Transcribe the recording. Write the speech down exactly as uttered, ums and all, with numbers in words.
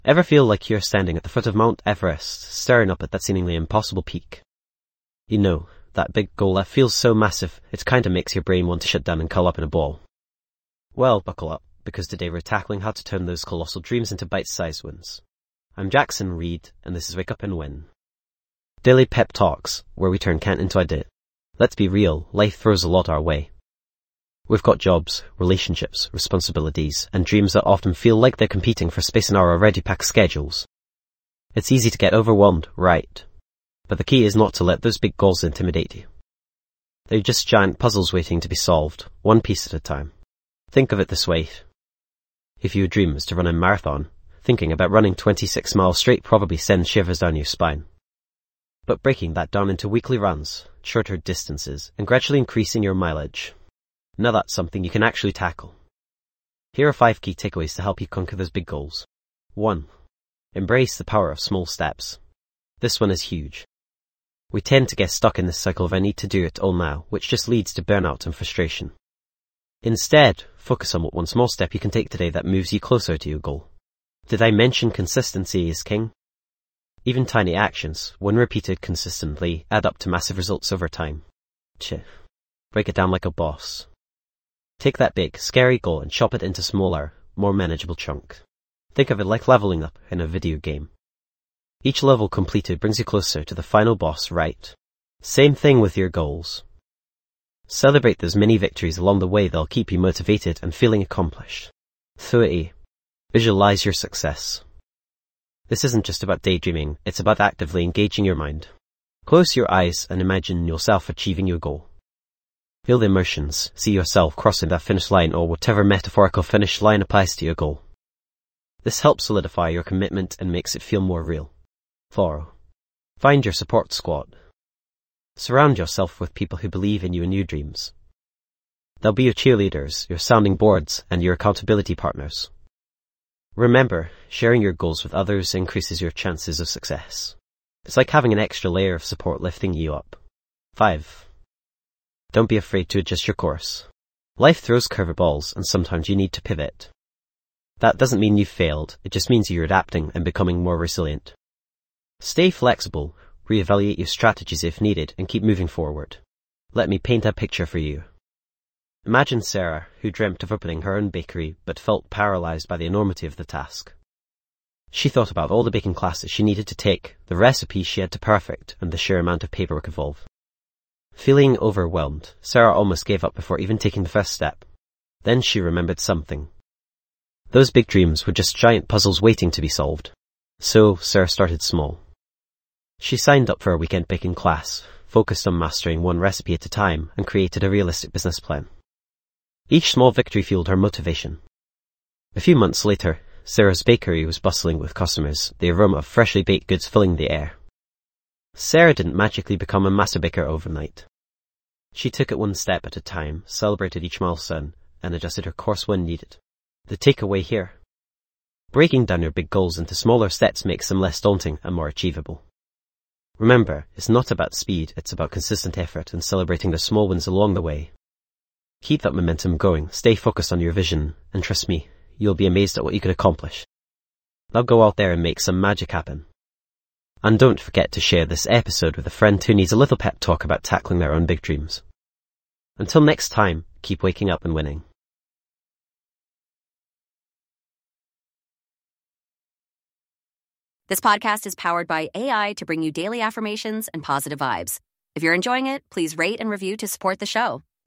Ever feel like you're standing at the foot of Mount Everest, staring up at that seemingly impossible peak? You know, that big goal that feels so massive, it kinda makes your brain want to shut down and curl up in a ball. Well, buckle up, because today we're tackling how to turn those colossal dreams into bite-sized wins. I'm Jackson Reed, and this is Wake Up and Win. Daily pep talks, where we turn can't into I did. Let's be real, life throws a lot our way. We've got jobs, relationships, responsibilities, and dreams that often feel like they're competing for space in our already packed schedules. It's easy to get overwhelmed, right? But the key is not to let those big goals intimidate you. They're just giant puzzles waiting to be solved, one piece at a time. Think of it this way. If your dream is to run a marathon, thinking about running twenty-six miles straight probably sends shivers down your spine. But breaking that down into weekly runs, shorter distances, and gradually increasing your mileage, now that's something you can actually tackle. Here are five key takeaways to help you conquer those big goals. one. Embrace the power of small steps. This one is huge. We tend to get stuck in this cycle of I need to do it all now, which just leads to burnout and frustration. Instead, focus on what one small step you can take today that moves you closer to your goal. Did I mention consistency is king? Even tiny actions, when repeated consistently, add up to massive results over time. Ch. Break it down like a boss. Take that big, scary goal and chop it into smaller, more manageable chunks. Think of it like leveling up in a video game. Each level completed brings you closer to the final boss, right? Same thing with your goals. Celebrate those mini victories along the way. They'll keep you motivated and feeling accomplished. three. Visualize your success. This isn't just about daydreaming, it's about actively engaging your mind. Close your eyes and imagine yourself achieving your goal. Feel the emotions, see yourself crossing that finish line or whatever metaphorical finish line applies to your goal. This helps solidify your commitment and makes it feel more real. four. Find your support squad. Surround yourself with people who believe in you and your dreams. They'll be your cheerleaders, your sounding boards, and your accountability partners. Remember, sharing your goals with others increases your chances of success. It's like having an extra layer of support lifting you up. five. Don't be afraid to adjust your course. Life throws curveballs, and sometimes you need to pivot. That doesn't mean you've failed, it just means you're adapting and becoming more resilient. Stay flexible, reevaluate your strategies if needed, and keep moving forward. Let me paint a picture for you. Imagine Sarah, who dreamt of opening her own bakery but felt paralyzed by the enormity of the task. She thought about all the baking classes she needed to take, the recipes she had to perfect, and the sheer amount of paperwork involved. Feeling overwhelmed, Sarah almost gave up before even taking the first step. Then she remembered something. Those big dreams were just giant puzzles waiting to be solved. So Sarah started small. She signed up for a weekend baking class, focused on mastering one recipe at a time, and created a realistic business plan. Each small victory fueled her motivation. A few months later, Sarah's bakery was bustling with customers, the aroma of freshly baked goods filling the air. Sarah didn't magically become a master baker overnight. She took it one step at a time, celebrated each milestone, and adjusted her course when needed. The takeaway here: breaking down your big goals into smaller steps makes them less daunting and more achievable. Remember, it's not about speed, it's about consistent effort and celebrating the small wins along the way. Keep that momentum going, stay focused on your vision, and trust me, you'll be amazed at what you can accomplish. Now go out there and make some magic happen. And don't forget to share this episode with a friend who needs a little pep talk about tackling their own big dreams. Until next time, keep waking up and winning. This podcast is powered by A I to bring you daily affirmations and positive vibes. If you're enjoying it, please rate and review to support the show.